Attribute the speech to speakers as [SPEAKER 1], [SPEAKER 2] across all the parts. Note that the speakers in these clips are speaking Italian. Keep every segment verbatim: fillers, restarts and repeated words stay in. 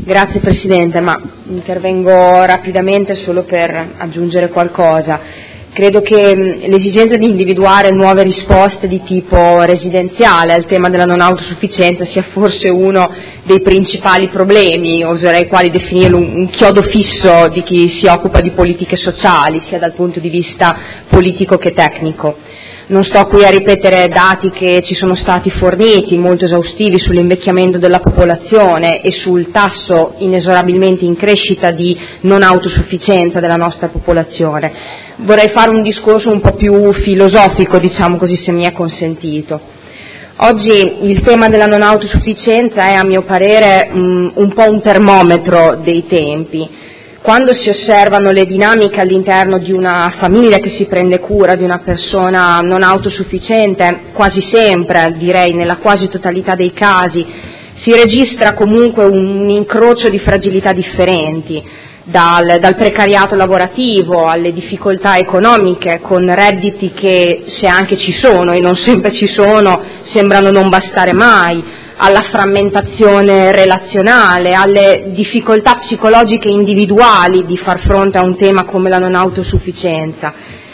[SPEAKER 1] Grazie Presidente, ma intervengo rapidamente solo per aggiungere qualcosa. Credo che l'esigenza di individuare nuove risposte di tipo residenziale al tema della non autosufficienza sia forse uno dei principali problemi, oserei quasi definirlo un chiodo fisso di chi si occupa di politiche sociali, sia dal punto di vista politico che tecnico. Non sto qui a ripetere dati che ci sono stati forniti, molto esaustivi, sull'invecchiamento della popolazione e sul tasso inesorabilmente in crescita di non autosufficienza della nostra popolazione. Vorrei fare un discorso un po' più filosofico, diciamo così, se mi è consentito. Oggi il tema della non autosufficienza è, a mio parere, un po' un termometro dei tempi. Quando si osservano le dinamiche all'interno di una famiglia che si prende cura di una persona non autosufficiente, quasi sempre, direi nella quasi totalità dei casi, si registra comunque un incrocio di fragilità differenti, dal, dal precariato lavorativo alle difficoltà economiche, con redditi che, se anche ci sono e non sempre ci sono, sembrano non bastare mai, alla frammentazione relazionale, alle difficoltà psicologiche individuali di far fronte a un tema come la non autosufficienza.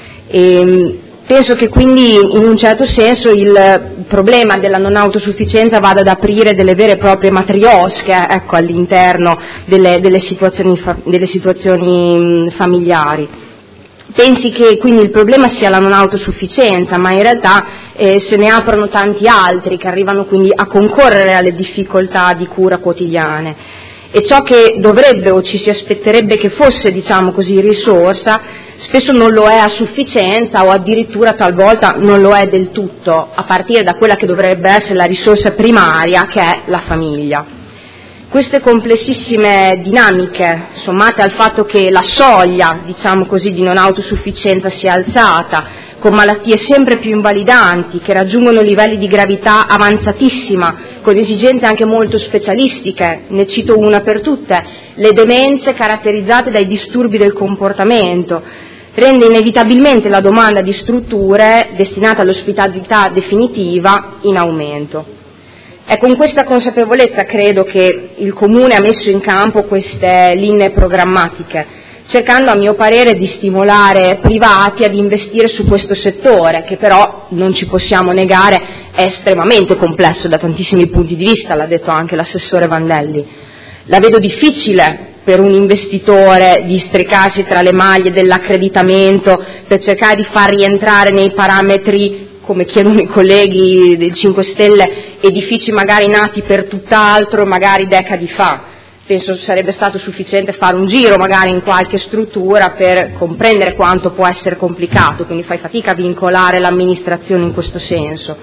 [SPEAKER 1] E penso che quindi in un certo senso il problema della non autosufficienza vada ad aprire delle vere e proprie matriosche, ecco, all'interno delle, delle situazioni, delle situazioni familiari. Pensi che quindi il problema sia la non autosufficienza, ma in realtà eh, se ne aprono tanti altri che arrivano quindi a concorrere alle difficoltà di cura quotidiane. E ciò che dovrebbe o ci si aspetterebbe che fosse, diciamo così, risorsa, spesso non lo è a sufficienza o addirittura talvolta non lo è del tutto, a partire da quella che dovrebbe essere la risorsa primaria, che è la famiglia. Queste complessissime dinamiche, sommate al fatto che la soglia, diciamo così, di non autosufficienza sia alzata, con malattie sempre più invalidanti, che raggiungono livelli di gravità avanzatissima, con esigenze anche molto specialistiche, ne cito una per tutte, le demenze caratterizzate dai disturbi del comportamento, rende inevitabilmente la domanda di strutture destinate all'ospitalità definitiva in aumento. È con questa consapevolezza, credo, che il Comune ha messo in campo queste linee programmatiche, cercando, a mio parere, di stimolare privati ad investire su questo settore, che però, non ci possiamo negare, è estremamente complesso da tantissimi punti di vista, l'ha detto anche l'assessore Vandelli. La vedo difficile per un investitore districarsi tra le maglie dell'accreditamento per cercare di far rientrare nei parametri, come chiedono i colleghi del cinque Stelle, edifici magari nati per tutt'altro, magari decadi fa. Penso sarebbe stato sufficiente fare un giro magari in qualche struttura per comprendere quanto può essere complicato, quindi fai fatica a vincolare l'amministrazione in questo senso.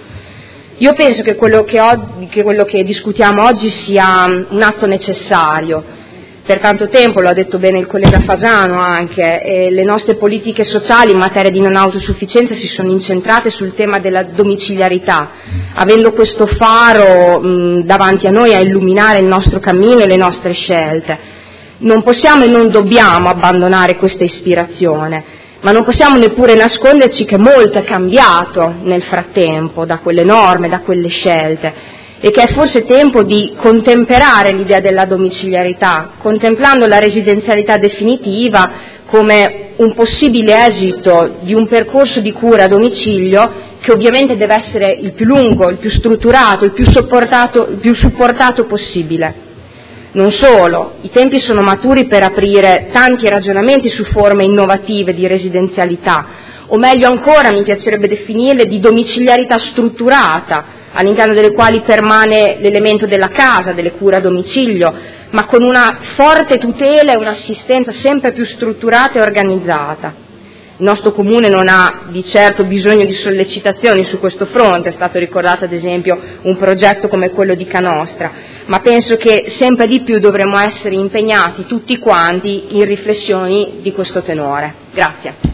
[SPEAKER 1] Io penso che quello che, oggi, che quello che discutiamo oggi sia un atto necessario. Per tanto tempo, lo ha detto bene il collega Fasano anche, eh, le nostre politiche sociali in materia di non autosufficienza si sono incentrate sul tema della domiciliarità, avendo questo faro mh, davanti a noi a illuminare il nostro cammino e le nostre scelte. Non possiamo e non dobbiamo abbandonare questa ispirazione, ma non possiamo neppure nasconderci che molto è cambiato nel frattempo da quelle norme, da quelle scelte, e che è forse tempo di contemperare l'idea della domiciliarità, contemplando la residenzialità definitiva come un possibile esito di un percorso di cura a domicilio che ovviamente deve essere il più lungo, il più strutturato, il più supportato, il più supportato possibile. Non solo, i tempi sono maturi per aprire tanti ragionamenti su forme innovative di residenzialità, o meglio ancora mi piacerebbe definirle di domiciliarità strutturata, all'interno delle quali permane l'elemento della casa, delle cure a domicilio, ma con una forte tutela e un'assistenza sempre più strutturata e organizzata. Il nostro Comune non ha di certo bisogno di sollecitazioni su questo fronte, è stato ricordato ad esempio un progetto come quello di Canostra, ma penso che sempre di più dovremo essere impegnati tutti quanti in riflessioni di questo tenore. Grazie.